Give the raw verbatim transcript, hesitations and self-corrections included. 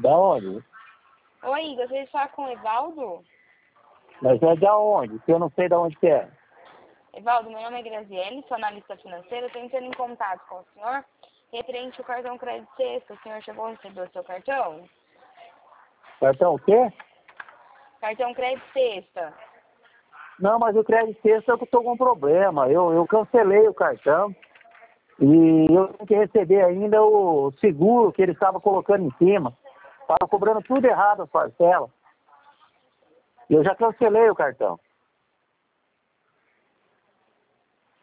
Da onde? Oi, gostaria de falar com o Evaldo? Mas é de onde? Que eu não sei de onde que é. Evaldo, meu nome é Graziele, sou analista financeira. Estou entrando em contato com o senhor referente ao cartão crédito sexta. O senhor chegou a receber o seu cartão? Cartão o quê? Cartão crédito sexta. Não, mas o crédito sexta eu estou com um problema. Eu, eu cancelei o cartão e eu tenho que receber ainda o seguro que ele estava colocando em cima. Estava cobrando tudo errado as parcelas. E eu já cancelei o cartão.